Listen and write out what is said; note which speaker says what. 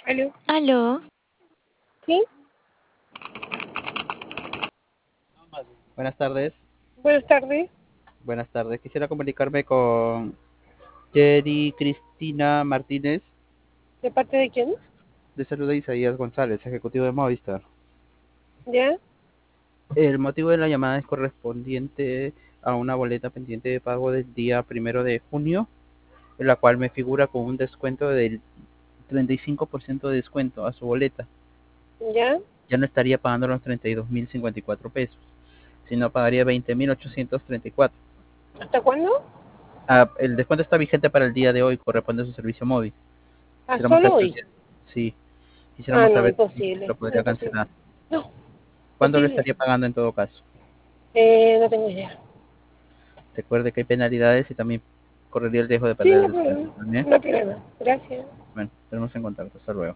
Speaker 1: Aló.
Speaker 2: Aló,
Speaker 1: ¿Sí?
Speaker 3: Buenas tardes.
Speaker 1: Buenas tardes.
Speaker 3: Buenas tardes. Quisiera comunicarme con Jerry Cristina Martínez.
Speaker 1: ¿De parte de quién?
Speaker 3: De saluda Isaías González, ejecutivo de Movistar.
Speaker 1: ¿Ya?
Speaker 3: El motivo de la llamada es correspondiente a una boleta pendiente de pago del día 1 de junio, en la cual me figura con un descuento del 35% de descuento a su boleta.
Speaker 1: ¿Ya?
Speaker 3: Ya no estaría pagando los 32.054 pesos, sino pagaría 20.834.
Speaker 1: ¿Hasta cuándo?
Speaker 3: El descuento está vigente para el día de hoy, corresponde a su servicio móvil.
Speaker 1: ¿A
Speaker 3: Quisiéramos
Speaker 1: solo
Speaker 3: saber
Speaker 1: hoy?
Speaker 3: sí,
Speaker 1: Ah,
Speaker 3: quisiéramos
Speaker 1: no,
Speaker 3: saber si lo
Speaker 1: imposible. No,
Speaker 3: podría
Speaker 1: imposible.
Speaker 3: cancelar.
Speaker 1: No,
Speaker 3: ¿Cuándo lo
Speaker 1: imposible.
Speaker 3: estaría pagando en todo caso?
Speaker 1: No tengo idea.
Speaker 3: Recuerde que hay penalidades y también correría el riesgo de
Speaker 1: Sí,
Speaker 3: perder
Speaker 1: no
Speaker 3: el
Speaker 1: hay
Speaker 3: descuento
Speaker 1: problema.
Speaker 3: también.
Speaker 1: No hay problema. Gracias.
Speaker 3: Bueno, tenemos en contacto. Hasta luego.